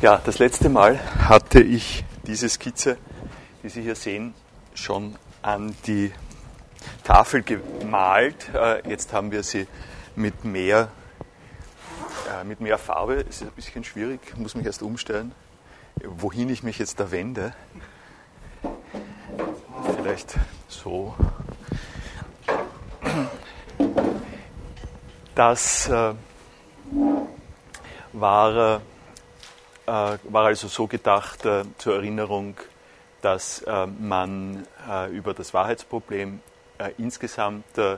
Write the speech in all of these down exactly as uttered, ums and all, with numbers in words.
Ja, das letzte Mal hatte ich diese Skizze, die Sie hier sehen, schon an die Tafel gemalt. Jetzt haben wir sie mit mehr, äh, mit mehr Farbe. Es ist ein bisschen schwierig, muss mich erst umstellen, wohin ich mich jetzt da wende. Vielleicht so. Das äh, war, äh, war also so gedacht äh, zur Erinnerung, dass äh, man äh, über das Wahrheitsproblem äh, insgesamt äh,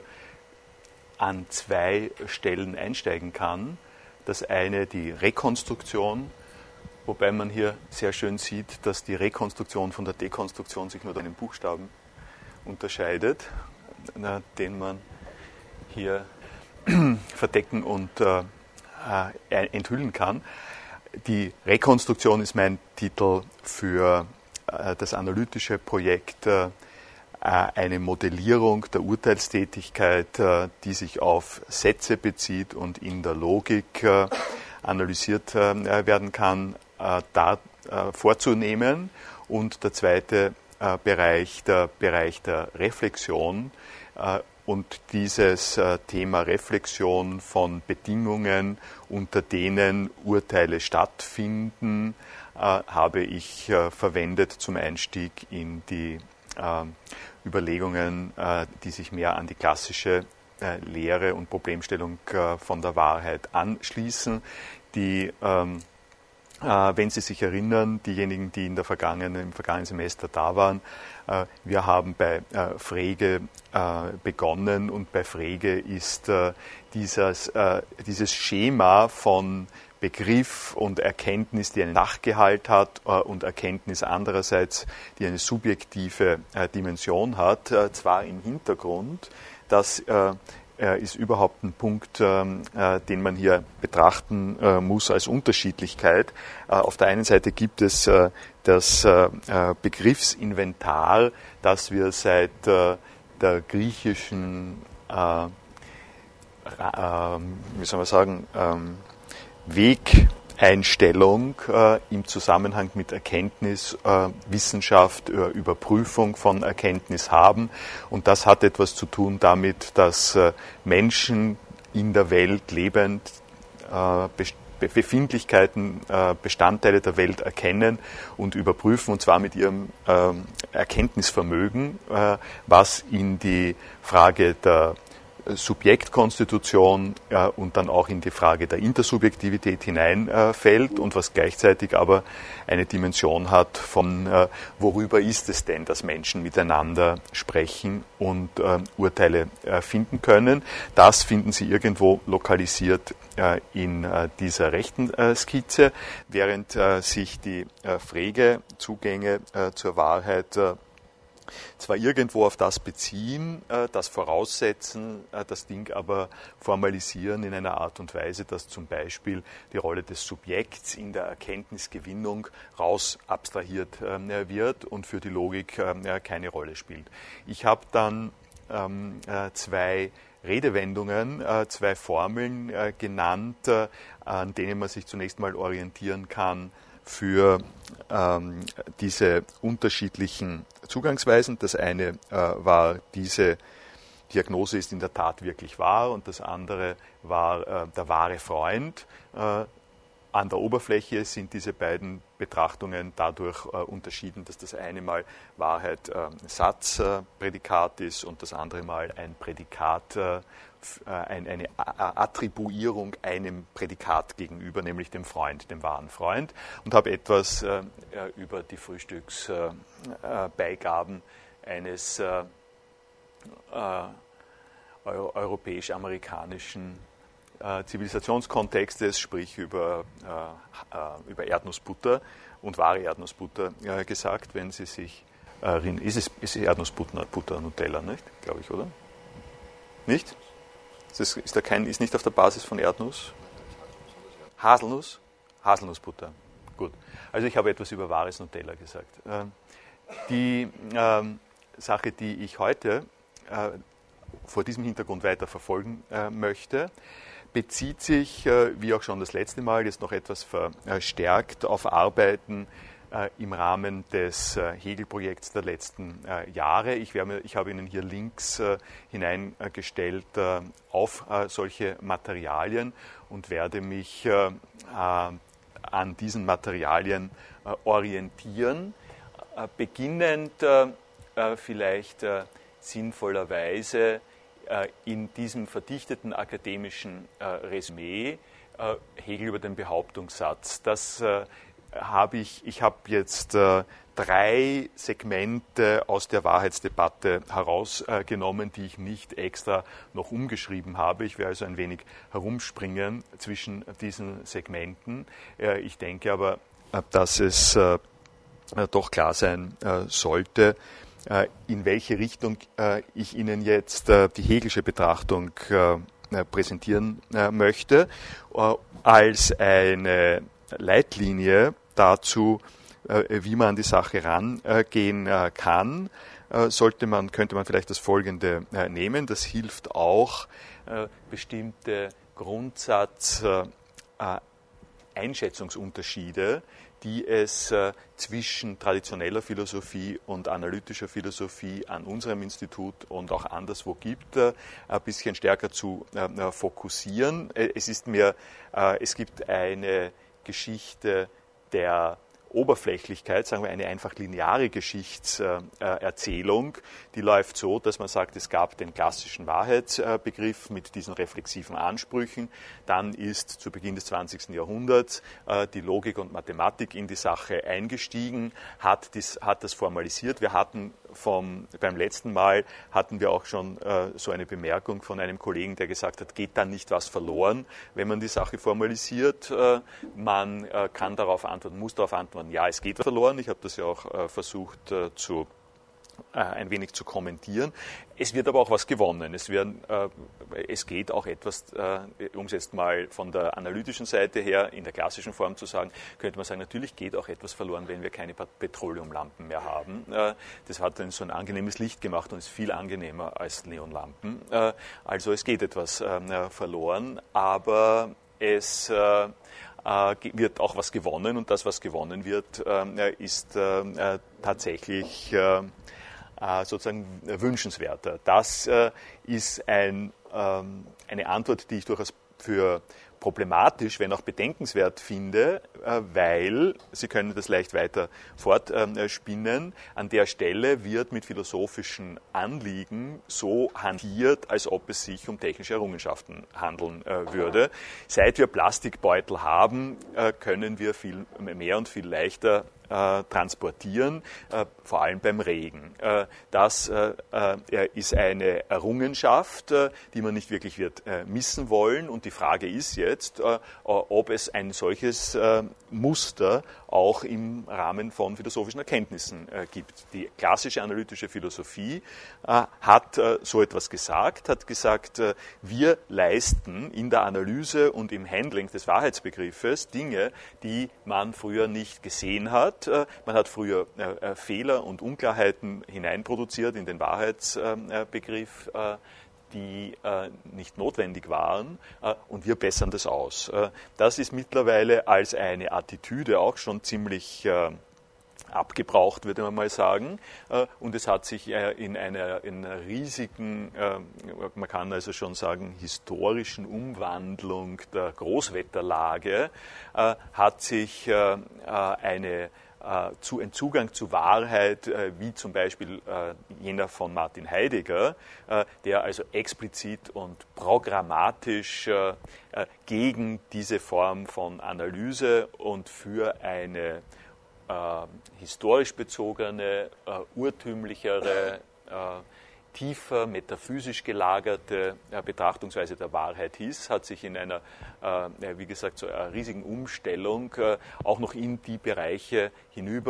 an zwei Stellen einsteigen kann. Das eine die Rekonstruktion, wobei man hier sehr schön sieht, dass die Rekonstruktion von der Dekonstruktion sich nur durch einen Buchstaben unterscheidet, äh, den man hier verdecken und äh, äh, enthüllen kann. Die Rekonstruktion ist mein Titel für äh, das analytische Projekt, äh, eine Modellierung der Urteilstätigkeit, äh, die sich auf Sätze bezieht und in der Logik äh, analysiert äh, werden kann, äh, da äh, vorzunehmen. Und der zweite äh, Bereich, der Bereich der Reflexion, äh, und dieses äh, Thema Reflexion von Bedingungen, unter denen Urteile stattfinden, äh, habe ich äh, verwendet zum Einstieg in die äh, Überlegungen, äh, die sich mehr an die klassische äh, Lehre und Problemstellung äh, von der Wahrheit anschließen, die ähm, Äh, wenn Sie sich erinnern, diejenigen, die in der vergangenen, im vergangenen Semester da waren, äh, wir haben bei äh, Frege äh, begonnen und bei Frege ist äh, dieses, äh, dieses Schema von Begriff und Erkenntnis, die einen Sachgehalt hat äh, und Erkenntnis andererseits, die eine subjektive äh, Dimension hat, äh, zwar im Hintergrund, dass äh, ist überhaupt ein Punkt, äh, den man hier betrachten äh, muss als Unterschiedlichkeit. Äh, auf der einen Seite gibt es äh, das äh, Begriffsinventar, das wir seit äh, der griechischen, äh, äh, wie soll man sagen, ähm, Wegeinstellung äh, im Zusammenhang mit Erkenntnis, äh, Wissenschaft, äh, Überprüfung von Erkenntnis haben. Und das hat etwas zu tun damit, dass äh, Menschen in der Welt lebend äh, Befindlichkeiten, äh, Bestandteile der Welt erkennen und überprüfen, und zwar mit ihrem äh, Erkenntnisvermögen, äh, was in die Frage der Subjektkonstitution äh, und dann auch in die Frage der Intersubjektivität hineinfällt äh, und was gleichzeitig aber eine Dimension hat von, äh, worüber ist es denn, dass Menschen miteinander sprechen und äh, Urteile äh, finden können. Das finden Sie irgendwo lokalisiert äh, in äh, dieser rechten äh, Skizze, während äh, sich die äh, Frege-Zugänge äh, zur Wahrheit äh, zwar irgendwo auf das beziehen, das voraussetzen, das Ding aber formalisieren in einer Art und Weise, dass zum Beispiel die Rolle des Subjekts in der Erkenntnisgewinnung raus abstrahiert wird und für die Logik keine Rolle spielt. Ich habe dann zwei Redewendungen, zwei Formeln genannt, an denen man sich zunächst mal orientieren kann für ähm, diese unterschiedlichen Zugangsweisen. Das eine äh, war, diese Diagnose ist in der Tat wirklich wahr, und das andere war äh, der wahre Freund. Äh, an der Oberfläche sind diese beiden Betrachtungen dadurch äh, unterschieden, dass das eine Mal Wahrheit äh, Satzprädikat äh, ist und das andere Mal ein Prädikat, äh, ein, eine Attribuierung einem Prädikat gegenüber, nämlich dem Freund, dem wahren Freund, und habe etwas äh, über die Frühstücksbeigaben äh, eines äh, äh, europäisch-amerikanischen äh, Zivilisationskontextes, sprich über, äh, über Erdnussbutter und wahre Erdnussbutter äh, gesagt, wenn Sie sich erinnern. Ist es, ist es Erdnussbutter, Butter, Nutella, nicht? Glaube ich, oder? Nicht? Ist, ist, da kein, ist nicht auf der Basis von Erdnuss? Haselnuss? Haselnussbutter. Gut. Also ich habe etwas über wahres Nutella gesagt. Die ähm, Sache, die ich heute äh, vor diesem Hintergrund weiter verfolgen äh, möchte, bezieht sich, äh, wie auch schon das letzte Mal, jetzt noch etwas verstärkt auf Arbeiten äh, im Rahmen des äh, Hegel-Projekts der letzten äh, Jahre. Ich, werde, ich habe Ihnen hier Links äh, hineingestellt äh, auf äh, solche Materialien und werde mich äh, äh, an diesen Materialien äh, orientieren. Äh, beginnend äh, äh, vielleicht äh, sinnvollerweise äh, in diesem verdichteten akademischen äh, Resümee äh, Hegel über den Behauptungssatz. Das äh, habe ich, ich habe jetzt äh, drei Segmente aus der Wahrheitsdebatte herausgenommen, die ich nicht extra noch umgeschrieben habe. Ich werde also ein wenig herumspringen zwischen diesen Segmenten. Äh, ich denke aber, äh, dass es äh, doch klar sein äh, sollte, äh, in welche Richtung äh, ich Ihnen jetzt äh, die Hegelsche Betrachtung äh, präsentieren äh, möchte, äh, als eine Leitlinie dazu, äh, wie man an die Sache rangehen äh, kann, äh, sollte man, könnte man vielleicht das Folgende äh, nehmen. Das hilft auch, äh, bestimmte Grundsatz-Einschätzungsunterschiede, die es äh, zwischen traditioneller Philosophie und analytischer Philosophie an unserem Institut und auch anderswo gibt, äh, ein bisschen stärker zu äh, fokussieren. Es ist mir, äh, es gibt eine Geschichte der Oberflächlichkeit, sagen wir eine einfach lineare Geschichtserzählung, die läuft so, dass man sagt, es gab den klassischen Wahrheitsbegriff mit diesen reflexiven Ansprüchen, dann ist zu Beginn des zwanzigsten Jahrhunderts die Logik und Mathematik in die Sache eingestiegen, hat, dies, hat das formalisiert. Wir hatten vom, beim letzten Mal hatten wir auch schon äh, so eine Bemerkung von einem Kollegen, der gesagt hat, geht dann nicht was verloren, wenn man die Sache formalisiert. Äh, man äh, kann darauf antworten, muss darauf antworten, ja, es geht verloren. Ich habe das ja auch äh, versucht äh, zu äh, ein wenig zu kommentieren. Es wird aber auch was gewonnen. Es, werden, äh, es geht auch etwas, äh, um es jetzt mal von der analytischen Seite her in der klassischen Form zu sagen, könnte man sagen, natürlich geht auch etwas verloren, wenn wir keine Petroleumlampen mehr haben. Äh, das hat dann so ein angenehmes Licht gemacht und ist viel angenehmer als Neonlampen. Äh, also es geht etwas äh, verloren, aber es äh, wird auch was gewonnen und das, was gewonnen wird, äh, ist äh, tatsächlich äh, sozusagen wünschenswerter. Das äh, ist ein, ähm, eine Antwort, die ich durchaus für problematisch, wenn auch bedenkenswert finde, äh, weil, Sie können das leicht weiter fortspinnen, äh, an der Stelle wird mit philosophischen Anliegen so hantiert, als ob es sich um technische Errungenschaften handeln äh, würde. Seit wir Plastikbeutel haben, äh, können wir viel mehr und viel leichter Äh, transportieren, äh, vor allem beim Regen. Äh, das äh, äh, ist eine Errungenschaft, äh, die man nicht wirklich wird äh, missen wollen. Und die Frage ist jetzt, äh, ob es ein solches äh, Muster auch im Rahmen von philosophischen Erkenntnissen äh, gibt. Die klassische analytische Philosophie äh, hat äh, so etwas gesagt, hat gesagt, äh, wir leisten in der Analyse und im Handling des Wahrheitsbegriffes Dinge, die man früher nicht gesehen hat. Man hat früher äh, Fehler und Unklarheiten hineinproduziert in den Wahrheitsbegriff, äh, die äh, nicht notwendig waren, äh, und wir bessern das aus. Äh, das ist mittlerweile als eine Attitüde auch schon ziemlich äh, abgebraucht, würde man mal sagen. Und es hat sich in einer, in einer riesigen, man kann also schon sagen, historischen Umwandlung der Großwetterlage, hat sich eine zu ein Zugang zu Wahrheit, wie zum Beispiel jener von Martin Heidegger, der also explizit und programmatisch gegen diese Form von Analyse und für eine Äh, historisch bezogene, äh, urtümlichere, äh, tiefer metaphysisch gelagerte äh, Betrachtungsweise der Wahrheit hieß, hat sich in einer, äh, wie gesagt, so einer riesigen Umstellung äh, auch noch in die Bereiche hinüber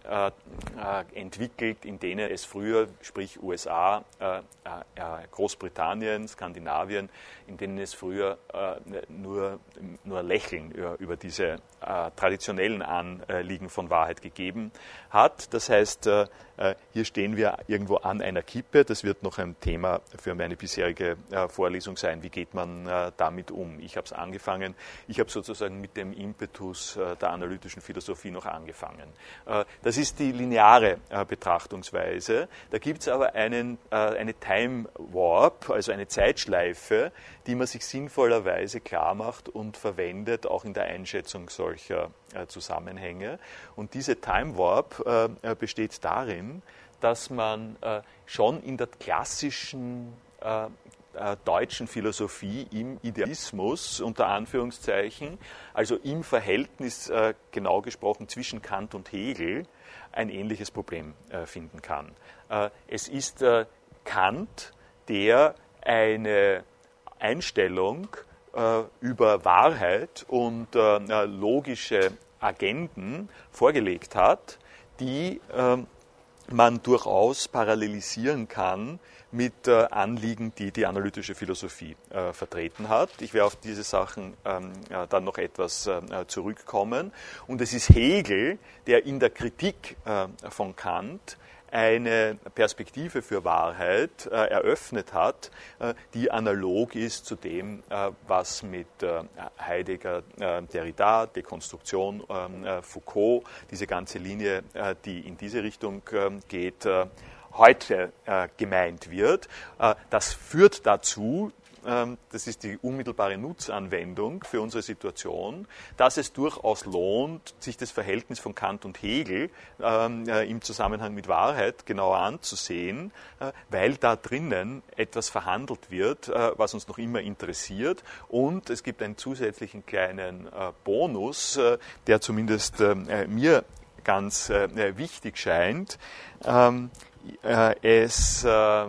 äh, äh, entwickelt, in denen es früher, sprich U S A, äh, äh, Großbritannien, Skandinavien, in denen es früher äh, nur, nur Lächeln über, über diese äh, traditionellen Anliegen von Wahrheit gegeben hat. Das heißt, äh, hier stehen wir irgendwo an einer Kippe. Das wird noch ein Thema für meine bisherige äh, Vorlesung sein. Wie geht man äh, damit um? Ich habe es angefangen. Ich habe sozusagen mit dem Impetus äh, der analytischen Philosophie noch angefangen. Äh, das ist die lineare äh, Betrachtungsweise. Da gibt es aber einen, äh, eine Time Warp, also eine Zeitschleife, die man sich sinnvollerweise klar macht und verwendet, auch in der Einschätzung solcher äh, Zusammenhänge. Und diese Time Warp äh, besteht darin, dass man äh, schon in der klassischen äh, äh, deutschen Philosophie im Idealismus, unter Anführungszeichen, also im Verhältnis, äh, genau gesprochen, zwischen Kant und Hegel, ein ähnliches Problem äh, finden kann. Äh, es ist äh, Kant, der eine Einstellung äh, über Wahrheit und äh, logische Agenden vorgelegt hat, die äh, man durchaus parallelisieren kann mit äh, Anliegen, die die analytische Philosophie äh, vertreten hat. Ich werde auf diese Sachen ähm, äh, dann noch etwas äh, zurückkommen. Und es ist Hegel, der in der Kritik äh, von Kant eine Perspektive für Wahrheit äh, eröffnet hat, äh, die analog ist zu dem, äh, was mit äh, Heidegger, äh, Derrida, Dekonstruktion, äh, Foucault, diese ganze Linie, äh, die in diese Richtung äh, geht, äh, heute äh, gemeint wird. Äh, das führt dazu, das ist die unmittelbare Nutzanwendung für unsere Situation, dass es durchaus lohnt, sich das Verhältnis von Kant und Hegel ähm, äh, im Zusammenhang mit Wahrheit genauer anzusehen, äh, weil da drinnen etwas verhandelt wird, äh, was uns noch immer interessiert. Und es gibt einen zusätzlichen kleinen äh, Bonus, äh, der zumindest äh, mir ganz äh, wichtig scheint. Ähm, äh, es äh,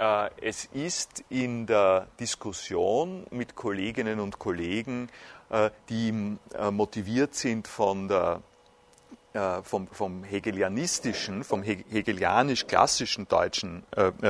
Es ist in der Diskussion mit Kolleginnen und Kollegen, die motiviert sind von der, vom, vom hegelianistischen, vom hegelianisch-klassischen deutschen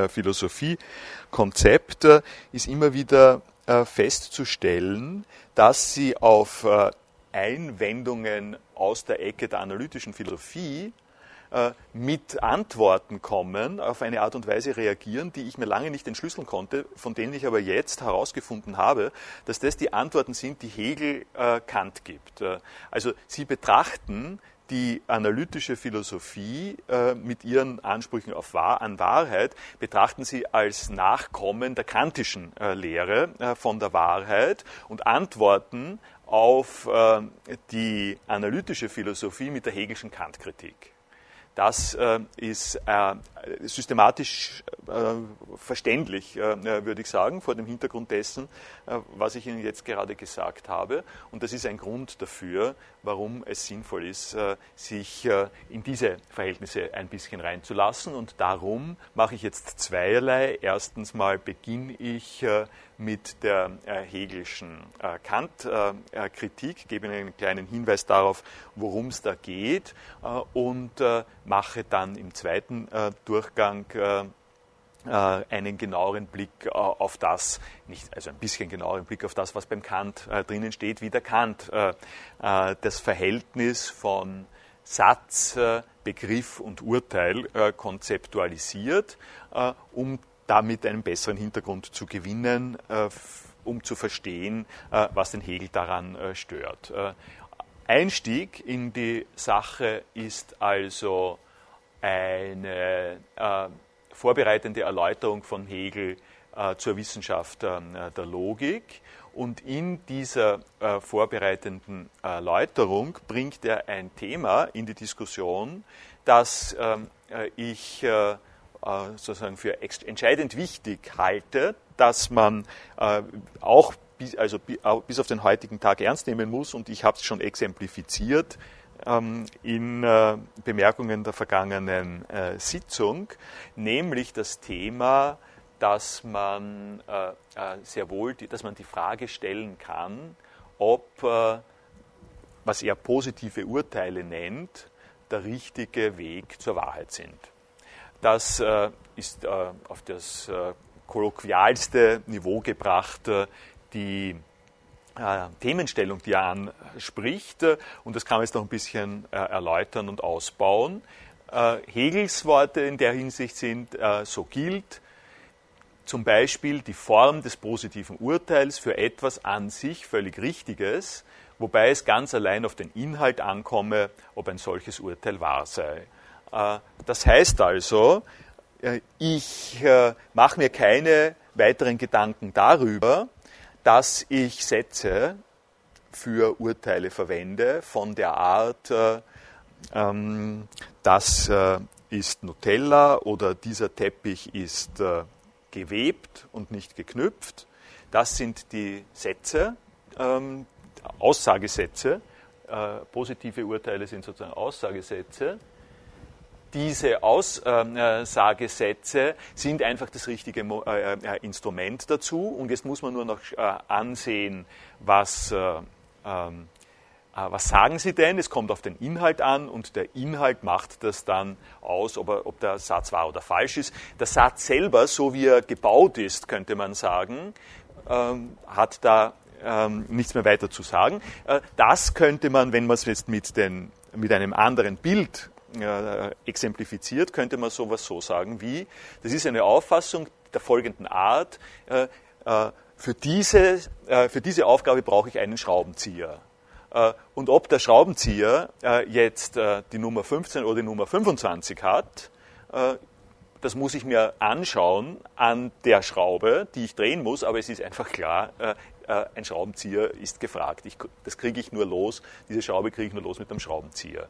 Philosophiekonzept, ist immer wieder festzustellen, dass sie auf Einwendungen aus der Ecke der analytischen Philosophie mit Antworten kommen, auf eine Art und Weise reagieren, die ich mir lange nicht entschlüsseln konnte, von denen ich aber jetzt herausgefunden habe, dass das die Antworten sind, die Hegel äh, Kant gibt. Also sie betrachten die analytische Philosophie äh, mit ihren Ansprüchen auf Wahr, an Wahrheit, betrachten sie als Nachkommen der kantischen äh, Lehre äh, von der Wahrheit und antworten auf äh, die analytische Philosophie mit der hegelischen Kantkritik. Das äh, ist äh, systematisch äh, verständlich, äh, würde ich sagen, vor dem Hintergrund dessen, äh, was ich Ihnen jetzt gerade gesagt habe. Und das ist ein Grund dafür, warum es sinnvoll ist, äh, sich äh, in diese Verhältnisse ein bisschen reinzulassen. Und darum mache ich jetzt zweierlei. Erstens mal beginne ich äh, mit der äh, Hegelschen äh, Kant-Kritik, äh, gebe Ihnen einen kleinen Hinweis darauf, worum es da geht äh, und äh, mache dann im zweiten äh, Durchgang äh, einen genaueren Blick äh, auf das, nicht, also ein bisschen genaueren Blick auf das, was beim Kant äh, drinnen steht, wie der Kant äh, äh, das Verhältnis von Satz, äh, Begriff und Urteil äh, konzeptualisiert, äh, um damit einen besseren Hintergrund zu gewinnen, äh, um zu verstehen, äh, was den Hegel daran äh, stört. Äh, Einstieg in die Sache ist also eine äh, vorbereitende Erläuterung von Hegel äh, zur Wissenschaft äh, der Logik. Und in dieser äh, vorbereitenden Erläuterung bringt er ein Thema in die Diskussion, das äh, ich äh, sozusagen für entscheidend wichtig halte, dass man äh, auch bis, also bis auf den heutigen Tag ernst nehmen muss, und ich habe es schon exemplifiziert ähm, in äh, Bemerkungen der vergangenen äh, Sitzung, nämlich das Thema, dass man äh, äh, sehr wohl, die, dass man die Frage stellen kann, ob, äh, was er positive Urteile nennt, der richtige Weg zur Wahrheit sind. Das äh, ist äh, auf das äh, kolloquialste Niveau gebracht, äh, die äh, Themenstellung, die er anspricht. Äh, und das kann man jetzt noch ein bisschen äh, erläutern und ausbauen. Äh, Hegels Worte in der Hinsicht sind, äh, so gilt zum Beispiel die Form des positiven Urteils für etwas an sich völlig Richtiges, wobei es ganz allein auf den Inhalt ankomme, ob ein solches Urteil wahr sei. Das heißt also, ich mache mir keine weiteren Gedanken darüber, dass ich Sätze für Urteile verwende von der Art, das ist Nutella oder dieser Teppich ist gewebt und nicht geknüpft. Das sind die Sätze, ähm, Aussagesätze. Äh, positive Urteile sind sozusagen Aussagesätze. Diese Aussagesätze sind einfach das richtige Mo äh, äh, Instrument dazu. Und jetzt muss man nur noch äh, ansehen, was, äh, ähm, was sagen Sie denn? Es kommt auf den Inhalt an und der Inhalt macht das dann aus, ob, er, ob der Satz wahr oder falsch ist. Der Satz selber, so wie er gebaut ist, könnte man sagen, ähm, hat da ähm, nichts mehr weiter zu sagen. Äh, das könnte man, wenn man es jetzt mit, den, mit einem anderen Bild äh, exemplifiziert, könnte man sowas so sagen wie, das ist eine Auffassung der folgenden Art, äh, äh, für, diese, äh, für diese Aufgabe brauche ich einen Schraubenzieher. Und ob der Schraubenzieher jetzt die Nummer fünfzehn oder die Nummer fünfundzwanzig hat, das muss ich mir anschauen an der Schraube, die ich drehen muss, aber es ist einfach klar, ein Schraubenzieher ist gefragt. Ich, das kriege ich nur los, diese Schraube kriege ich nur los mit einem Schraubenzieher.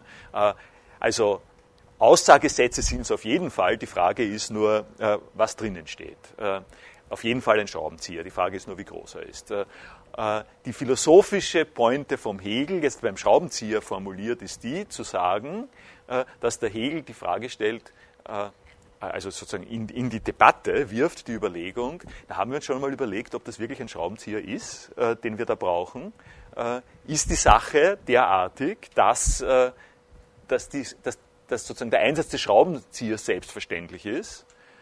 Also Aussagesätze sind es auf jeden Fall, die Frage ist nur, was drinnen steht. Auf jeden Fall ein Schraubenzieher, die Frage ist nur, wie groß er ist. Die philosophische Pointe vom Hegel, jetzt beim Schraubenzieher formuliert, ist die, zu sagen, dass der Hegel die Frage stellt, also sozusagen in, in die Debatte wirft, die Überlegung, da haben wir uns schon mal überlegt, ob das wirklich ein Schraubenzieher ist, den wir da brauchen. Ist die Sache derartig, dass, dass, die, dass, dass sozusagen der Einsatz des Schraubenziehers selbstverständlich ist?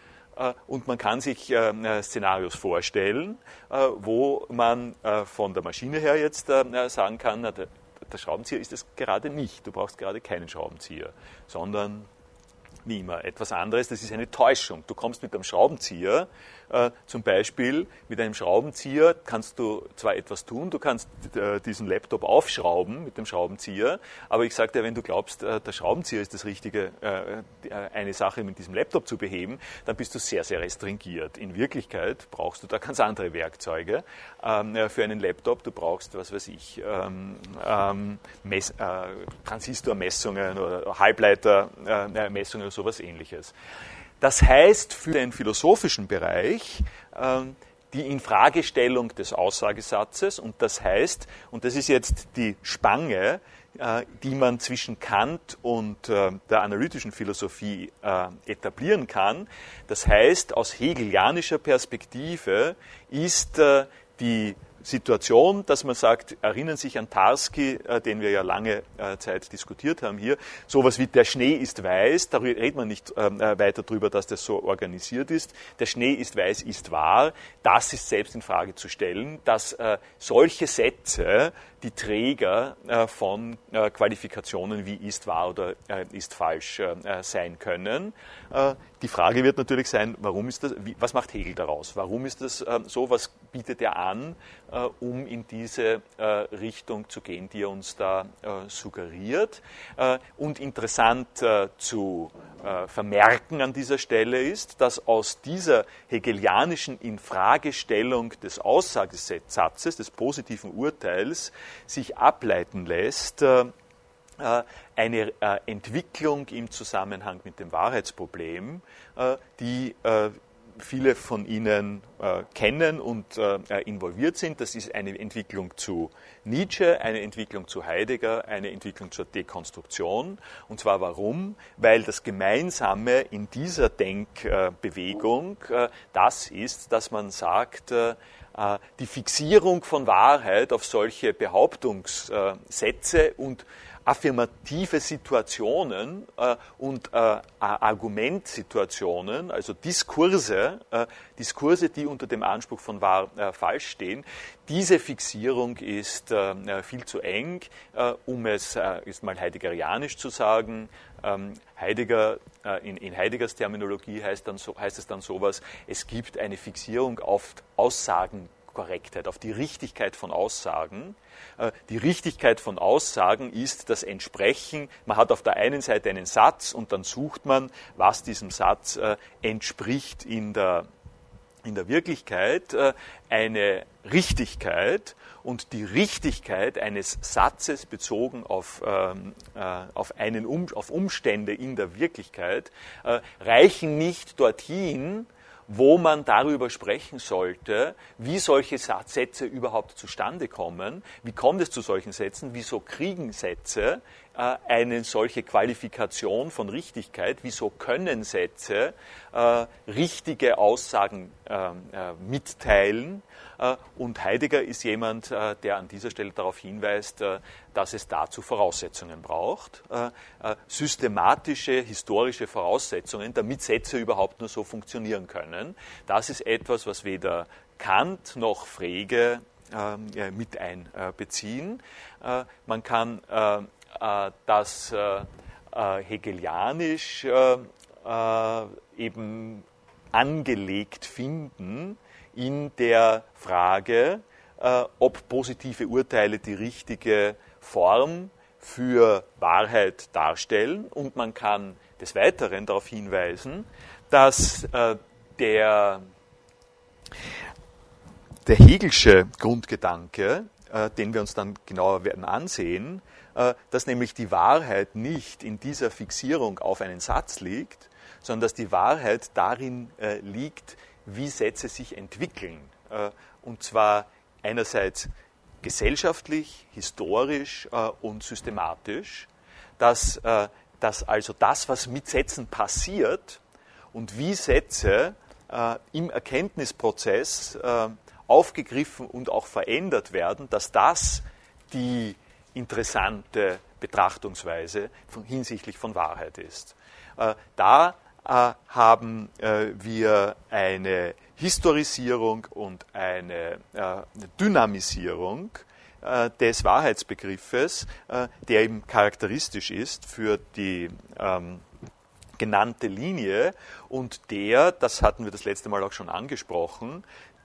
Und man kann sich äh, Szenarios vorstellen, äh, wo man äh, von der Maschine her jetzt äh, sagen kann, na, der, der Schraubenzieher ist es gerade nicht. Du brauchst gerade keinen Schraubenzieher, sondern wie immer etwas anderes. Das ist eine Täuschung. Du kommst mit einem Schraubenzieher, äh, zum Beispiel mit einem Schraubenzieher kannst du zwar etwas tun, du kannst äh, diesen Laptop aufschrauben mit dem Schraubenzieher, aber ich sage dir, wenn du glaubst, äh, der Schraubenzieher ist das Richtige, äh, eine Sache mit diesem Laptop zu beheben, dann bist du sehr, sehr restringiert. In Wirklichkeit brauchst du da ganz andere Werkzeuge ähm, für einen Laptop. Du brauchst, was weiß ich, ähm, ähm, Mess, äh, Transistormessungen oder Halbleitermessungen oder sowas Ähnliches. Das heißt für den philosophischen Bereich äh, die Infragestellung des Aussagesatzes und das heißt, und das ist jetzt die Spange, äh, die man zwischen Kant und äh, der analytischen Philosophie äh, etablieren kann, das heißt, aus hegelianischer Perspektive ist äh, die Situation, dass man sagt, erinnern sich an Tarski, äh, den wir ja lange äh, Zeit diskutiert haben hier, sowas wie der Schnee ist weiß, da redet man nicht äh, weiter drüber, dass das so organisiert ist. Der Schnee ist weiß, ist wahr. Das ist selbst in Frage zu stellen, dass äh, solche Sätze die Träger äh, von äh, Qualifikationen wie ist wahr oder äh, ist falsch äh, sein können. Äh, die Frage wird natürlich sein, warum ist das, wie, was macht Hegel daraus? Warum ist das äh, so? Was bietet er an, äh, um in diese äh, Richtung zu gehen, die er uns da äh, suggeriert? Äh, und interessant äh, zu äh, vermerken an dieser Stelle ist, dass aus dieser hegelianischen Infragestellung des Aussagesatzes, des positiven Urteils, sich ableiten lässt, äh, eine äh, Entwicklung im Zusammenhang mit dem Wahrheitsproblem, äh, die äh, viele von Ihnen äh, kennen und äh, involviert sind. Das ist eine Entwicklung zu Nietzsche, eine Entwicklung zu Heidegger, eine Entwicklung zur Dekonstruktion. Und zwar warum? Weil das Gemeinsame in dieser Denkbewegung äh, das ist, dass man sagt, äh, die Fixierung von Wahrheit auf solche Behauptungssätze und affirmative Situationen äh, und äh, Argumentsituationen, also Diskurse, äh, Diskurse, die unter dem Anspruch von wahr, äh, falsch stehen. Diese Fixierung ist äh, viel zu eng, äh, um es äh, ist mal heideggerianisch zu sagen. Ähm, Heidegger, äh, in, in Heideggers Terminologie heißt, dann so, heißt es dann sowas, es gibt eine Fixierung auf Aussagenkorrektheit, auf die Richtigkeit von Aussagen. Die Richtigkeit von Aussagen ist das Entsprechen. Man hat auf der einen Seite einen Satz und dann sucht man, was diesem Satz äh, entspricht in der, in der Wirklichkeit. Äh, eine Richtigkeit und die Richtigkeit eines Satzes bezogen auf, ähm, äh, auf, einen um, auf Umstände in der Wirklichkeit äh, reichen nicht dorthin, wo man darüber sprechen sollte, wie solche Sätze überhaupt zustande kommen, wie kommt es zu solchen Sätzen, wieso kriegen Sätze äh, eine solche Qualifikation von Richtigkeit, wieso können Sätze äh, richtige Aussagen äh, äh, mitteilen. Äh, und Heidegger ist jemand, äh, der an dieser Stelle darauf hinweist, äh, dass es dazu Voraussetzungen braucht, äh, äh, systematische, historische Voraussetzungen, damit Sätze überhaupt nur so funktionieren können. Das ist etwas, was weder Kant noch Frege äh, mit einbeziehen. Äh, man kann äh, äh, das äh, äh, hegelianisch äh, äh, eben angelegt finden in der Frage, äh, ob positive Urteile die richtige Form für Wahrheit darstellen. Und man kann des Weiteren darauf hinweisen, dass äh, der, der Hegelsche Grundgedanke, äh, den wir uns dann genauer werden ansehen, äh, dass nämlich die Wahrheit nicht in dieser Fixierung auf einen Satz liegt, sondern dass die Wahrheit darin äh, liegt, wie Sätze sich entwickeln. Äh, und zwar einerseits gesellschaftlich, historisch äh, und systematisch, dass, äh, dass also das, was mit Sätzen passiert und wie Sätze äh, im Erkenntnisprozess äh, aufgegriffen und auch verändert werden, dass das die interessante Betrachtungsweise von, hinsichtlich von Wahrheit ist. Äh, da äh, haben äh, wir eine Historisierung und eine äh, Dynamisierung äh, des Wahrheitsbegriffes, äh, der eben charakteristisch ist für die ähm, genannte Linie und der, das hatten wir das letzte Mal auch schon angesprochen,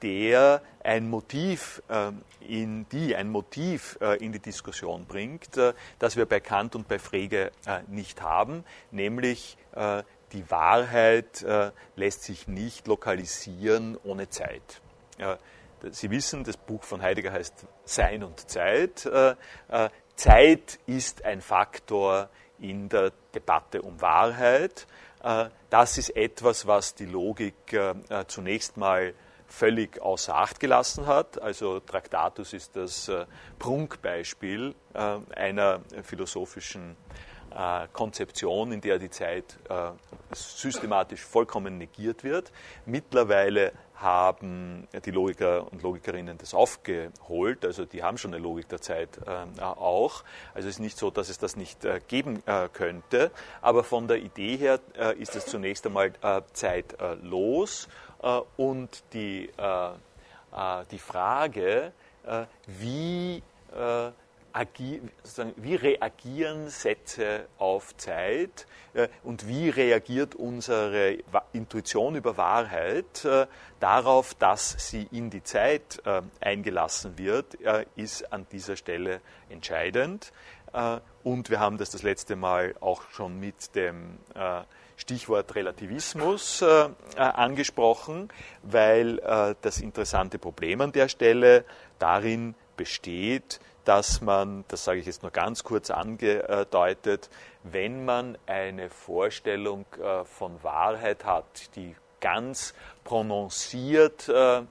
der ein Motiv äh, in die ein Motiv äh, in die Diskussion bringt, äh, das wir bei Kant und bei Frege äh, nicht haben, nämlich äh, die Wahrheit äh, lässt sich nicht lokalisieren ohne Zeit. Äh, Sie wissen, das Buch von Heidegger heißt Sein und Zeit. Äh, äh, Zeit ist ein Faktor in der Debatte um Wahrheit. Äh, das ist etwas, was die Logik äh, zunächst mal völlig außer Acht gelassen hat. Also Tractatus ist das äh, Prunkbeispiel äh, einer philosophischen äh, Konzeption, in der die Zeit äh, systematisch vollkommen negiert wird. Mittlerweile haben die Logiker und Logikerinnen das aufgeholt, also die haben schon eine Logik der Zeit äh, auch. Also es ist nicht so, dass es das nicht äh, geben äh, könnte, aber von der Idee her äh, ist es zunächst einmal äh, zeitlos. Und die, äh, äh, die Frage, äh, wie, äh, agi- wie reagieren Sätze auf Zeit äh, und wie reagiert unsere Intuition über Wahrheit äh, darauf, dass sie in die Zeit äh, eingelassen wird, äh, ist an dieser Stelle entscheidend. Äh, und wir haben das das letzte Mal auch schon mit dem äh, Stichwort Relativismus äh, angesprochen, weil äh, das interessante Problem an der Stelle darin besteht, dass man, das sage ich jetzt nur ganz kurz angedeutet, wenn man eine Vorstellung äh, von Wahrheit hat, die ganz prononciert äh,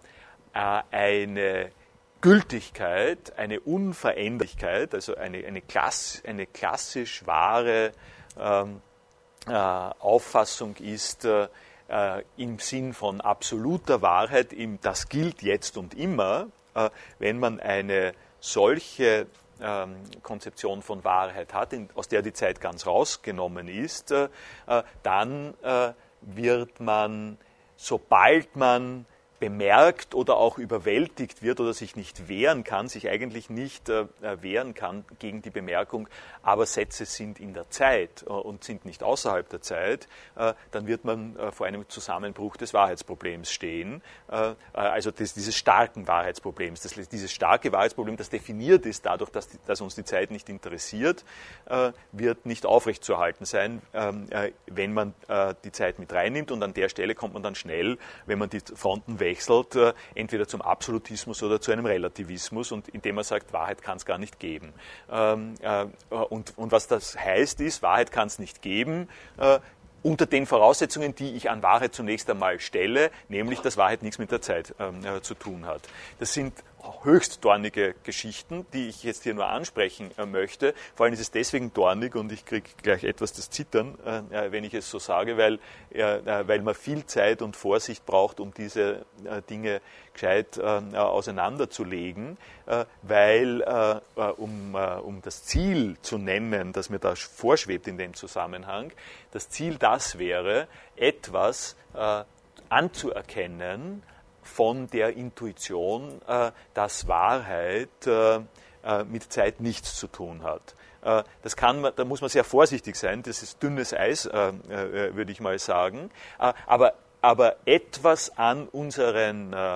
eine Gültigkeit, eine Unveränderlichkeit, also eine, eine, Klass, eine klassisch wahre ähm, Äh, Auffassung ist äh, im Sinn von absoluter Wahrheit, im, das gilt jetzt und immer, äh, wenn man eine solche ähm, Konzeption von Wahrheit hat, in, aus der die Zeit ganz rausgenommen ist, äh, dann äh, wird man, sobald man bemerkt oder auch überwältigt wird oder sich nicht wehren kann, sich eigentlich nicht äh, wehren kann gegen die Bemerkung, aber Sätze sind in der Zeit äh, und sind nicht außerhalb der Zeit, äh, dann wird man äh, vor einem Zusammenbruch des Wahrheitsproblems stehen, äh, also des, dieses starken Wahrheitsproblems. Das, dieses starke Wahrheitsproblem, das definiert ist dadurch, dass, die, dass uns die Zeit nicht interessiert, äh, wird nicht aufrechtzuerhalten sein, äh, wenn man äh, die Zeit mit reinnimmt, und an der Stelle kommt man dann schnell, wenn man die Fronten wechselt, wechselt, entweder zum Absolutismus oder zu einem Relativismus, und indem man sagt, Wahrheit kann es gar nicht geben. Und, und was das heißt ist, Wahrheit kann es nicht geben, unter den Voraussetzungen, die ich an Wahrheit zunächst einmal stelle, nämlich, dass Wahrheit nichts mit der Zeit äh, zu tun hat. Das sind höchst dornige Geschichten, die ich jetzt hier nur ansprechen äh, möchte. Vor allem ist es deswegen dornig, und ich kriege gleich etwas das Zittern, äh, wenn ich es so sage, weil, äh, weil man viel Zeit und Vorsicht braucht, um diese äh, Dinge gescheit äh, auseinanderzulegen, äh, weil, äh, um, äh, um das Ziel zu nennen, das mir da vorschwebt in dem Zusammenhang, das Ziel das wäre, etwas äh, anzuerkennen von der Intuition, äh, dass Wahrheit äh, äh, mit Zeit nichts zu tun hat. Äh, das kann man, da muss man sehr vorsichtig sein, das ist dünnes Eis, äh, äh, würde ich mal sagen, äh, aber, aber etwas an unseren äh,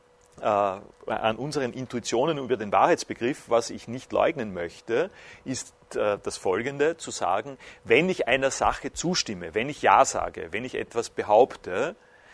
äh, an unseren Intuitionen über den Wahrheitsbegriff, was ich nicht leugnen möchte, ist äh, das Folgende, zu sagen, wenn ich einer Sache zustimme, wenn ich Ja sage, wenn ich etwas behaupte,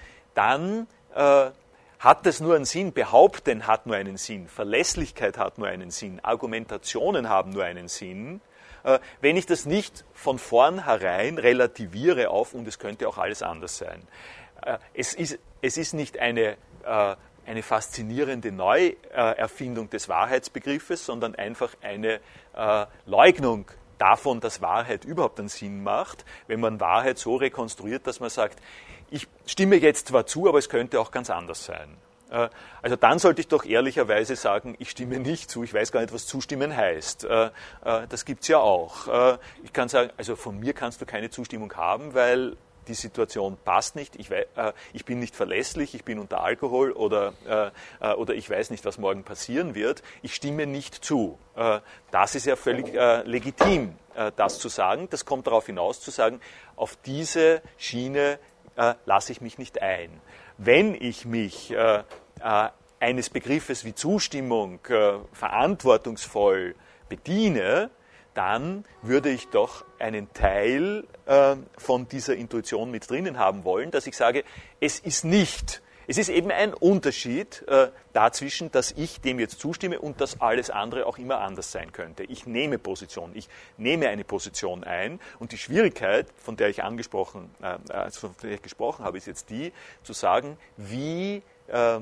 dann äh, hat es nur einen Sinn, Behaupten hat nur einen Sinn, Verlässlichkeit hat nur einen Sinn, Argumentationen haben nur einen Sinn, äh, wenn ich das nicht von vornherein relativiere auf, und es könnte auch alles anders sein. Äh, es ist, es ist nicht eine äh, eine faszinierende Neuerfindung des Wahrheitsbegriffes, sondern einfach eine äh, Leugnung davon, dass Wahrheit überhaupt einen Sinn macht, wenn man Wahrheit so rekonstruiert, dass man sagt, ich stimme jetzt zwar zu, aber es könnte auch ganz anders sein. Äh, also dann sollte ich doch ehrlicherweise sagen, ich stimme nicht zu, ich weiß gar nicht, was zustimmen heißt. Äh, äh, das gibt es ja auch. Äh, ich kann sagen, also von mir kannst du keine Zustimmung haben, weil die Situation passt nicht, ich, weiß, äh, ich bin nicht verlässlich, ich bin unter Alkohol, oder, äh, oder ich weiß nicht, was morgen passieren wird, ich stimme nicht zu. Äh, das ist ja völlig äh, legitim, äh, das zu sagen. Das kommt darauf hinaus, zu sagen, auf diese Schiene äh, lasse ich mich nicht ein. Wenn ich mich äh, äh, eines Begriffes wie Zustimmung äh, verantwortungsvoll bediene, dann würde ich doch einen Teil äh, von dieser Intuition mit drinnen haben wollen, dass ich sage, es ist nicht, es ist eben ein Unterschied äh, dazwischen, dass ich dem jetzt zustimme und dass alles andere auch immer anders sein könnte. Ich nehme Position, ich nehme eine Position ein, und die Schwierigkeit, von der ich angesprochen, äh, von der ich gesprochen habe, ist jetzt die, zu sagen, wie äh,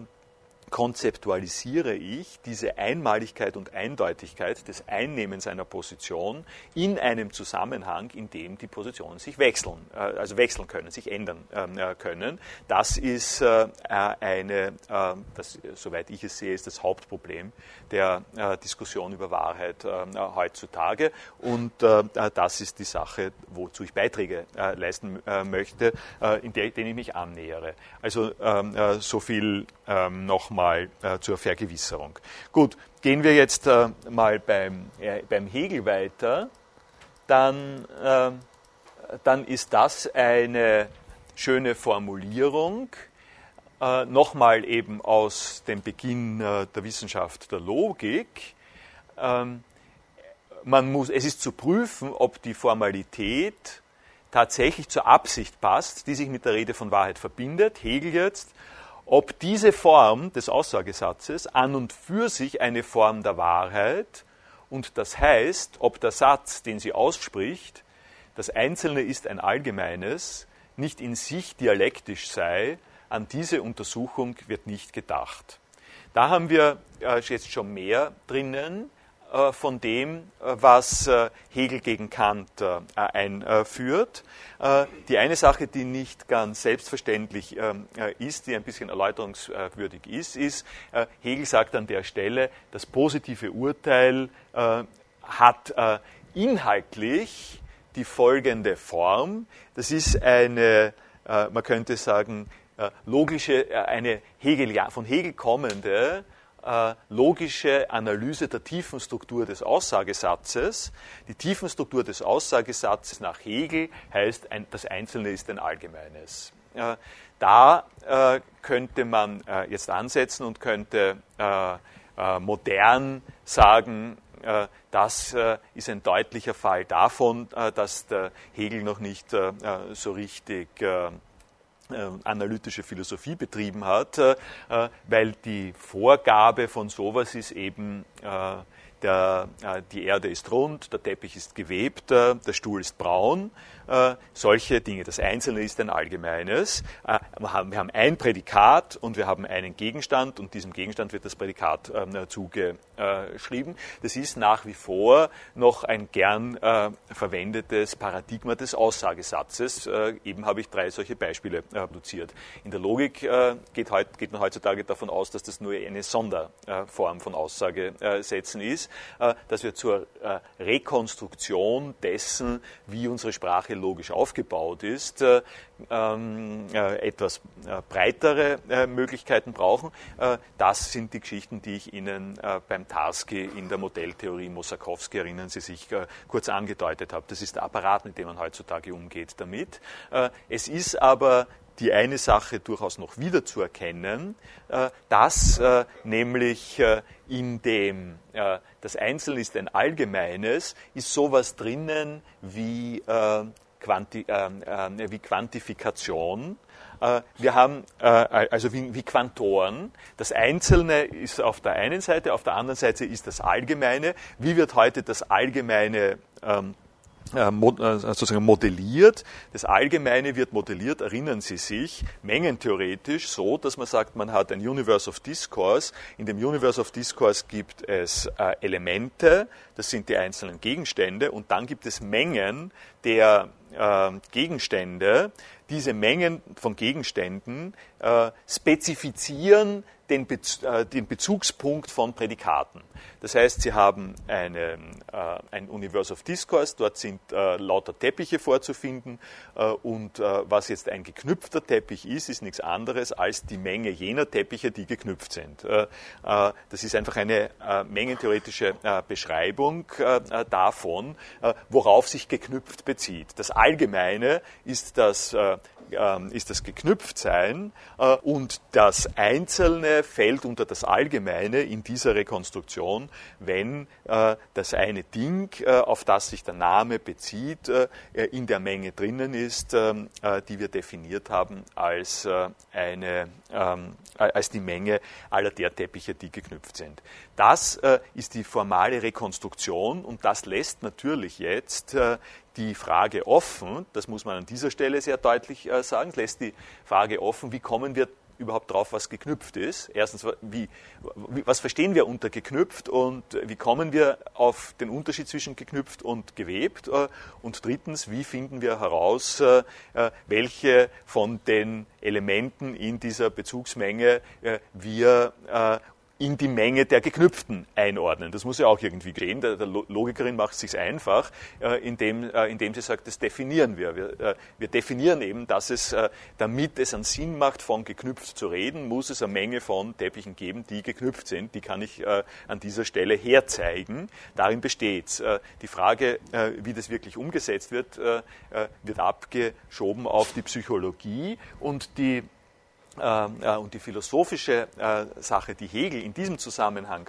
konzeptualisiere ich diese Einmaligkeit und Eindeutigkeit des Einnehmens einer Position in einem Zusammenhang, in dem die Positionen sich wechseln, also wechseln können, sich ändern können. Das ist eine, das, soweit ich es sehe, ist das Hauptproblem der Diskussion über Wahrheit heutzutage, und das ist die Sache, wozu ich Beiträge leisten möchte, in der, denen ich mich annähere. Also so viel nochmal Äh, zur Vergewisserung. Gut, gehen wir jetzt äh, mal beim, äh, beim Hegel weiter, dann, äh, dann ist das eine schöne Formulierung, äh, nochmal eben aus dem Beginn äh, der Wissenschaft der Logik. Ähm, man muss, es ist zu prüfen, ob die Formalität tatsächlich zur Absicht passt, die sich mit der Rede von Wahrheit verbindet, Hegel jetzt, ob diese Form des Aussagesatzes an und für sich eine Form der Wahrheit, und das heißt, ob der Satz, den sie ausspricht, das Einzelne ist ein Allgemeines, nicht in sich dialektisch sei, an diese Untersuchung wird nicht gedacht. Da haben wir jetzt schon mehr drinnen, von dem, was Hegel gegen Kant einführt. Die eine Sache, die nicht ganz selbstverständlich ist, die ein bisschen erläuterungswürdig ist, ist, Hegel sagt an der Stelle, das positive Urteil hat inhaltlich die folgende Form. Das ist eine, man könnte sagen, logische, eine Hegel, von Hegel kommende logische Analyse der Tiefenstruktur des Aussagesatzes. Die Tiefenstruktur des Aussagesatzes nach Hegel heißt, ein, das Einzelne ist ein Allgemeines. Da könnte man jetzt ansetzen und könnte modern sagen, das ist ein deutlicher Fall davon, dass der Hegel noch nicht so richtig analytische Philosophie betrieben hat, weil die Vorgabe von sowas ist eben, der, die Erde ist rund, der Teppich ist gewebt, der Stuhl ist braun, solche Dinge. Das Einzelne ist ein Allgemeines. Wir haben, wir haben ein Prädikat und wir haben einen Gegenstand und diesem Gegenstand wird das Prädikat zugeschrieben. Das ist nach wie vor noch ein gern verwendetes Paradigma des Aussagesatzes. Eben habe ich drei solche Beispiele produziert. In der Logik geht, heut, geht man heutzutage davon aus, dass das nur eine Sonderform von Aussagesätzen ist, dass wir zur Rekonstruktion dessen, wie unsere Sprache logisch aufgebaut ist, etwas breitere Möglichkeiten brauchen. Das sind die Geschichten, die ich Ihnen beim Tarski in der Modelltheorie Mosakowski, erinnern Sie sich, kurz angedeutet habe. Das ist der Apparat, mit dem man heutzutage umgeht damit. Es ist aber die eine Sache durchaus noch wieder zu erkennen, dass nämlich in dem, das Einzelne ist ein Allgemeines, ist sowas drinnen wie, Quanti, wie Quantifikation. Wir haben also wie, wie Quantoren. Das Einzelne ist auf der einen Seite, auf der anderen Seite ist das Allgemeine. Wie wird heute das Allgemeine ähm, sozusagen modelliert? Das Allgemeine wird modelliert, erinnern Sie sich, mengentheoretisch so, dass man sagt, man hat ein Universe of Discourse. In dem Universe of Discourse gibt es äh, Elemente, das sind die einzelnen Gegenstände, und dann gibt es Mengen der äh, Gegenstände. Diese Mengen von Gegenständen äh, spezifizieren den, Bez äh, den Bezugspunkt von Prädikaten. Das heißt, Sie haben eine, äh, ein Universe of Discourse, dort sind äh, lauter Teppiche vorzufinden äh, und äh, was jetzt ein geknüpfter Teppich ist, ist nichts anderes als die Menge jener Teppiche, die geknüpft sind. Äh, äh, das ist einfach eine äh, mengentheoretische äh, Beschreibung äh, davon, äh, worauf sich geknüpft bezieht. Das Allgemeine ist das äh, ist das Geknüpftsein äh, und das Einzelne fällt unter das Allgemeine in dieser Rekonstruktion, wenn äh, das eine Ding, äh, auf das sich der Name bezieht, äh, in der Menge drinnen ist, äh, die wir definiert haben als, äh, eine, äh, als die Menge aller der Teppiche, die geknüpft sind. Das äh, ist die formale Rekonstruktion und das lässt natürlich jetzt äh, die Frage offen, das muss man an dieser Stelle sehr deutlich äh, sagen, es lässt die Frage offen, wie kommen wir überhaupt drauf, was geknüpft ist. Erstens, wie, was verstehen wir unter geknüpft und wie kommen wir auf den Unterschied zwischen geknüpft und gewebt? Äh, und drittens, wie finden wir heraus, äh, welche von den Elementen in dieser Bezugsmenge äh, wir äh, in die Menge der Geknüpften einordnen. Das muss ja auch irgendwie gehen. Der, der Logikerin macht es sich einfach, äh, indem, äh, indem sie sagt, das definieren wir. Wir, äh, wir definieren eben, dass es, äh, damit es einen Sinn macht, von geknüpft zu reden, muss es eine Menge von Teppichen geben, die geknüpft sind. Die kann ich äh, an dieser Stelle herzeigen. Darin besteht es. Äh, die Frage, äh, wie das wirklich umgesetzt wird, äh, wird abgeschoben auf die Psychologie und die Und die philosophische Sache, die Hegel in diesem Zusammenhang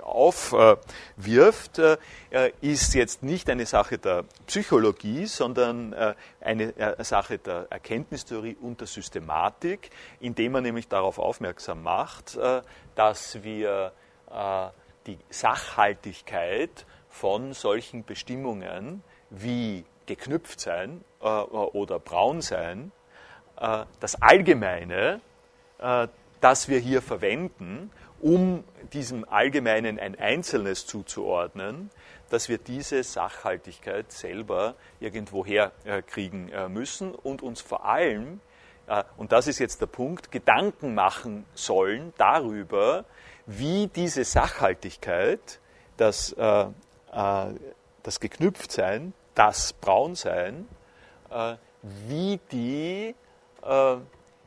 aufwirft, ist jetzt nicht eine Sache der Psychologie, sondern eine Sache der Erkenntnistheorie und der Systematik, indem man nämlich darauf aufmerksam macht, dass wir die Sachhaltigkeit von solchen Bestimmungen wie geknüpft sein oder braun sein, das Allgemeine, das wir hier verwenden um diesem Allgemeinen ein Einzelnes zuzuordnen, dass wir diese Sachhaltigkeit selber irgendwoher äh, kriegen äh, müssen und uns vor allem, äh, und das ist jetzt der Punkt, Gedanken machen sollen darüber, wie diese Sachhaltigkeit, das, äh, äh, das Geknüpftsein, das Braunsein, äh, wie die äh,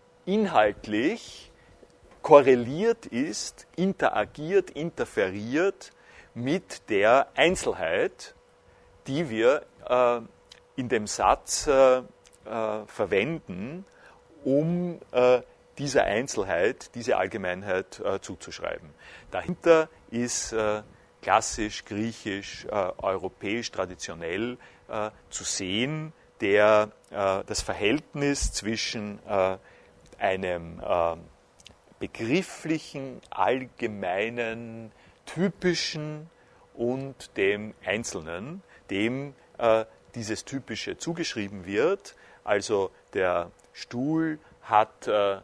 inhaltlich korreliert ist, interagiert, interferiert mit der Einzelheit, die wir äh, in dem Satz äh, äh, verwenden, um äh, dieser Einzelheit, diese Allgemeinheit äh, zuzuschreiben. Dahinter ist äh, klassisch, griechisch, äh, europäisch, traditionell äh, zu sehen, der, äh, das Verhältnis zwischen äh, einem äh, begrifflichen, allgemeinen, typischen und dem Einzelnen, dem äh, dieses Typische zugeschrieben wird. Also der Stuhl hat äh,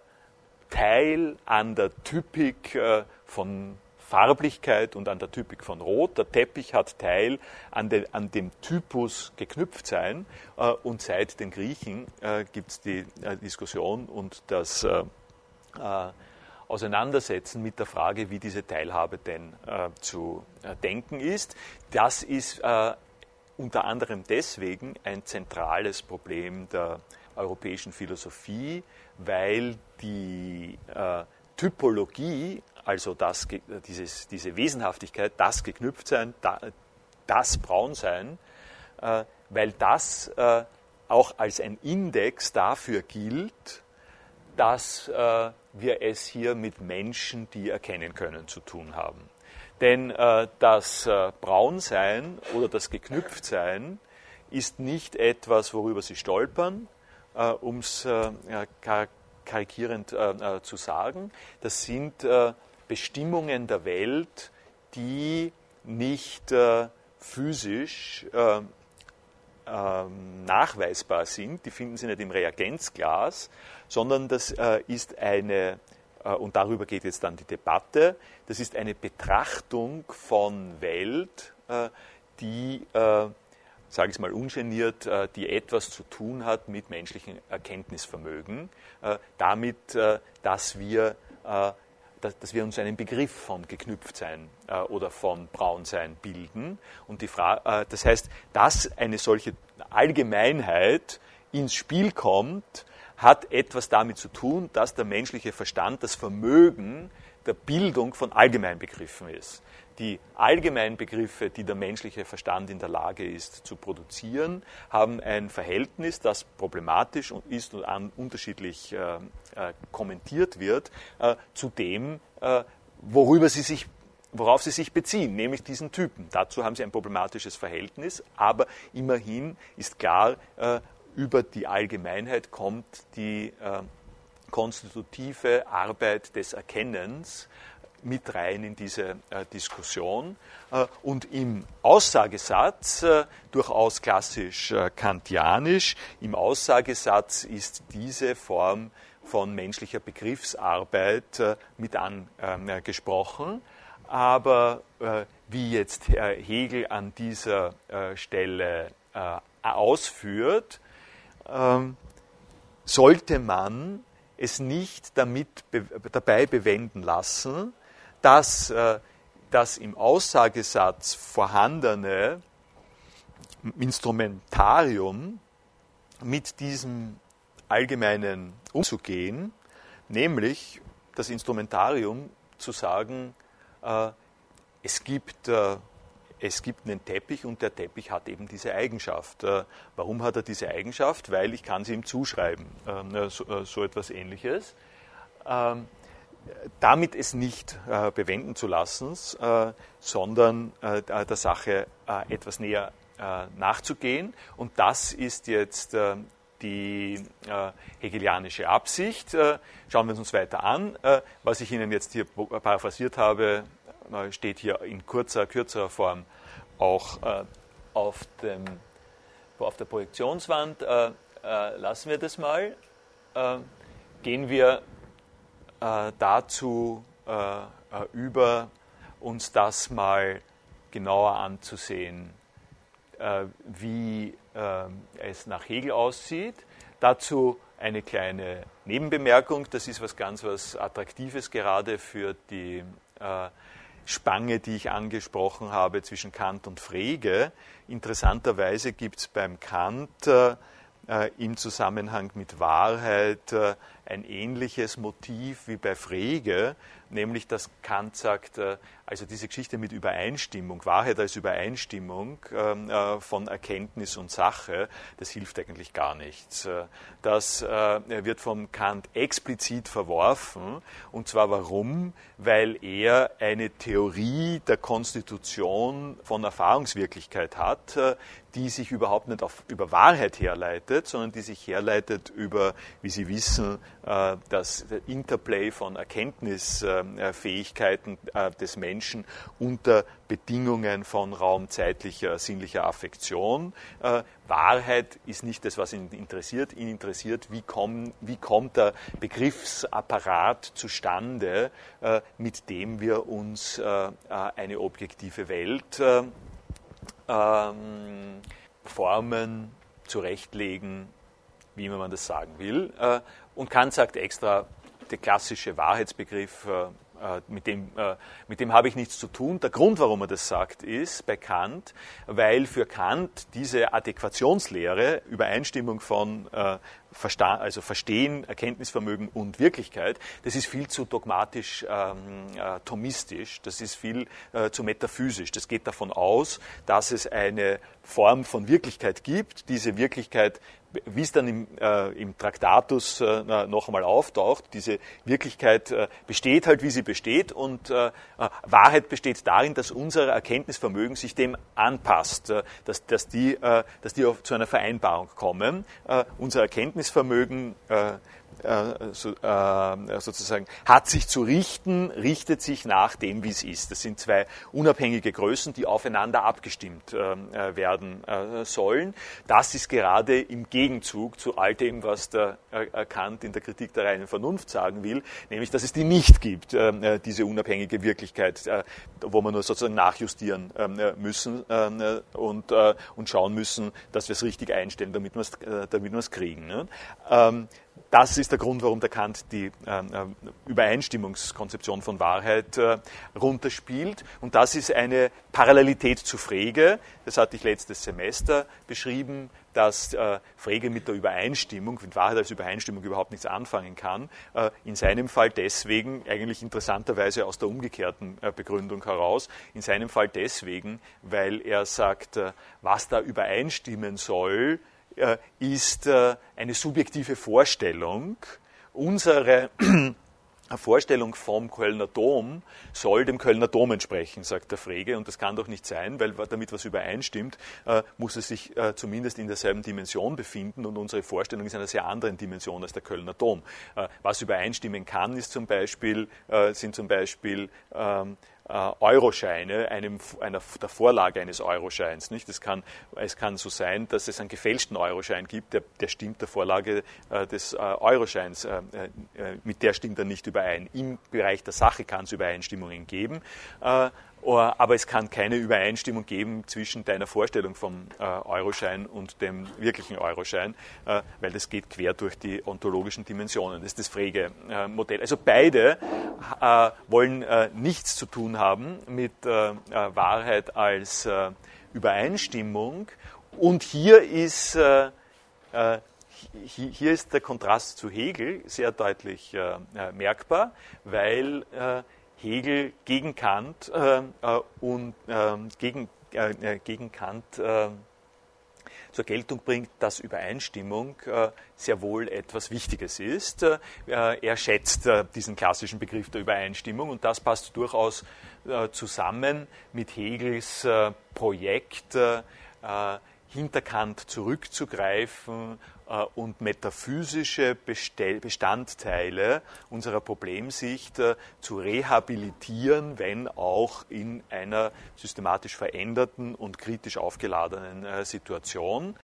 Teil an der Typik äh, von Farblichkeit und an der Typik von Rot. Der Teppich hat Teil an, de, an dem Typus Geknüpftsein. Äh, und seit den Griechen äh, gibt es die äh, Diskussion und das äh, äh, Auseinandersetzen mit der Frage, wie diese Teilhabe denn äh, zu äh, denken ist. Das ist äh, unter anderem deswegen ein zentrales Problem der europäischen Philosophie, weil die äh, Typologie, also das, dieses, diese Wesenhaftigkeit, das Geknüpftsein, da, das Braunsein, äh, weil das äh, auch als ein Index dafür gilt, dass äh, wir es hier mit Menschen, die erkennen können, zu tun haben. Denn äh, das äh, Braunsein oder das Geknüpftsein ist nicht etwas, worüber Sie stolpern, äh, um es äh, kar karikierend äh, äh, zu sagen. Das sind äh, Bestimmungen der Welt, die nicht äh, physisch äh, äh, nachweisbar sind. Die finden Sie nicht im Reagenzglas, sondern das äh, ist eine, äh, und darüber geht jetzt dann die Debatte, das ist eine Betrachtung von Welt, äh, die, äh, sage ich es mal ungeniert, äh, die etwas zu tun hat mit menschlichem Erkenntnisvermögen, äh, damit, äh, dass wir äh, dass, dass wir uns einen Begriff von Geknüpftsein äh, oder von Braunsein bilden. Und die Fra äh, das heißt, dass eine solche Allgemeinheit ins Spiel kommt, hat etwas damit zu tun, dass der menschliche Verstand das Vermögen der Bildung von Allgemeinbegriffen ist. Die Allgemeinbegriffe, die der menschliche Verstand in der Lage ist zu produzieren, haben ein Verhältnis, das problematisch ist und an unterschiedlich äh, äh, kommentiert wird, äh, zu dem, äh, worüber sie sich, worauf sie sich beziehen, nämlich diesen Typen. Dazu haben sie ein problematisches Verhältnis, aber immerhin ist klar, äh, über die Allgemeinheit kommt die äh, konstitutive Arbeit des Erkennens mit rein in diese äh, Diskussion. Äh, und im Aussagesatz, äh, durchaus klassisch äh, kantianisch, im Aussagesatz ist diese Form von menschlicher Begriffsarbeit äh, mit angesprochen. Äh, Aber äh, wie jetzt Herr Hegel an dieser äh, Stelle äh, ausführt, äh, sollte man es nicht damit be dabei bewenden lassen, dass äh, das im Aussagesatz vorhandene Instrumentarium mit diesem Allgemeinen umzugehen, nämlich das Instrumentarium zu sagen, äh, es gibt, äh, es gibt einen Teppich und der Teppich hat eben diese Eigenschaft. Äh, warum hat er diese Eigenschaft? Weil ich kann sie ihm zuschreiben, äh, so, äh, so etwas Ähnliches. Ähm, damit es nicht äh, bewenden zu lassen, äh, sondern äh, der Sache äh, etwas näher äh, nachzugehen. Und das ist jetzt äh, die äh, hegelianische Absicht. Äh, schauen wir uns weiter an. Äh, was ich Ihnen jetzt hier paraphrasiert habe, äh, steht hier in kurzer, kürzerer Form auch äh, auf, dem, auf der Projektionswand. Äh, äh, lassen wir das mal. Äh, gehen wir dazu äh, über, uns das mal genauer anzusehen, äh, wie äh, es nach Hegel aussieht. Dazu eine kleine Nebenbemerkung, das ist was ganz was Attraktives gerade für die äh, Spange, die ich angesprochen habe zwischen Kant und Frege. Interessanterweise gibt es beim Kant äh, im Zusammenhang mit Wahrheit äh, ein ähnliches Motiv wie bei Frege, nämlich dass Kant sagt, äh, also diese Geschichte mit Übereinstimmung, Wahrheit als Übereinstimmung äh, von Erkenntnis und Sache, das hilft eigentlich gar nichts. Das äh, wird vom Kant explizit verworfen, und zwar warum? Weil er eine Theorie der Konstitution von Erfahrungswirklichkeit hat, äh, die sich überhaupt nicht auf, über Wahrheit herleitet, sondern die sich herleitet über, wie Sie wissen, äh, das Interplay von Erkenntnisfähigkeiten äh, des Menschen unter Bedingungen von raumzeitlicher, sinnlicher Affektion. Äh, Wahrheit ist nicht das, was ihn interessiert. Ihn interessiert, wie, komm, wie kommt der Begriffsapparat zustande, äh, mit dem wir uns äh, eine objektive Welt äh, ähm, formen, zurechtlegen, wie immer man das sagen will. Äh, und Kant sagt extra, der klassische Wahrheitsbegriff, äh, mit dem, äh, mit dem habe ich nichts zu tun. Der Grund, warum er das sagt, ist bei Kant, weil für Kant diese Adäquationslehre, Übereinstimmung von äh, Versta- also Verstehen, Erkenntnisvermögen und Wirklichkeit, das ist viel zu dogmatisch, ähm, äh, thomistisch, das ist viel äh, zu metaphysisch. Das geht davon aus, dass es eine Form von Wirklichkeit gibt. Diese Wirklichkeit, wie es dann im, äh, im Traktatus äh, noch einmal auftaucht, diese Wirklichkeit äh, besteht halt, wie sie besteht, und äh, Wahrheit besteht darin, dass unser Erkenntnisvermögen sich dem anpasst, äh, dass, dass die, äh, dass die auf, zu einer Vereinbarung kommen. Äh, unser Erkenntnisvermögen äh, So, äh, sozusagen hat sich zu richten, richtet sich nach dem, wie es ist. Das sind zwei unabhängige Größen, die aufeinander abgestimmt äh, werden äh, sollen. Das ist gerade im Gegenzug zu all dem, was der äh, Kant in der Kritik der reinen Vernunft sagen will, nämlich, dass es die nicht gibt, äh, diese unabhängige Wirklichkeit, äh, wo wir nur sozusagen nachjustieren äh, müssen äh, und, äh, und schauen müssen, dass wir es richtig einstellen, damit wir es äh, damit wir es kriegen. Ne? Ähm, Das ist der Grund, warum der Kant die äh, Übereinstimmungskonzeption von Wahrheit äh, runterspielt. Und das ist eine Parallelität zu Frege. Das hatte ich letztes Semester beschrieben, dass äh, Frege mit der Übereinstimmung, mit Wahrheit als Übereinstimmung überhaupt nichts anfangen kann. Äh, in seinem Fall deswegen, eigentlich interessanterweise aus der umgekehrten äh, Begründung heraus, in seinem Fall deswegen, weil er sagt, äh, was da übereinstimmen soll, ist eine subjektive Vorstellung. Unsere Vorstellung vom Kölner Dom soll dem Kölner Dom entsprechen, sagt der Frege, und das kann doch nicht sein, weil damit was übereinstimmt, muss es sich zumindest in derselben Dimension befinden, und unsere Vorstellung ist in einer sehr anderen Dimension als der Kölner Dom. Was übereinstimmen kann, ist zum Beispiel, sind zum Beispiel Euroscheine, einem, einer, der Vorlage eines Euroscheins. Nicht? Es, kann, es kann so sein, dass es einen gefälschten Euroschein gibt, der, der stimmt der Vorlage äh, des äh, Euroscheins, äh, äh, mit der stimmt er nicht überein. Im Bereich der Sache kann es Übereinstimmungen geben, äh, aber es kann keine Übereinstimmung geben zwischen deiner Vorstellung vom äh, Euroschein und dem wirklichen Euroschein, äh, weil das geht quer durch die ontologischen Dimensionen. Das ist das Frege-Modell. Also beide äh, wollen äh, nichts zu tun haben mit äh, Wahrheit als äh, Übereinstimmung. Und hier ist, äh, äh, hier ist der Kontrast zu Hegel sehr deutlich äh, merkbar, weil äh, Hegel gegen Kant äh, und äh, gegen, äh, gegen Kant äh, zur Geltung bringt, dass Übereinstimmung äh, sehr wohl etwas Wichtiges ist. Äh, er schätzt äh, diesen klassischen Begriff der Übereinstimmung, und das passt durchaus äh, zusammen mit Hegels äh, Projekt, äh, hinter Kant zurückzugreifen äh, und metaphysische Bestell- Bestandteile unserer Problemsicht äh, zu rehabilitieren, wenn auch in einer systematisch veränderten und kritisch aufgeladenen äh, Situation.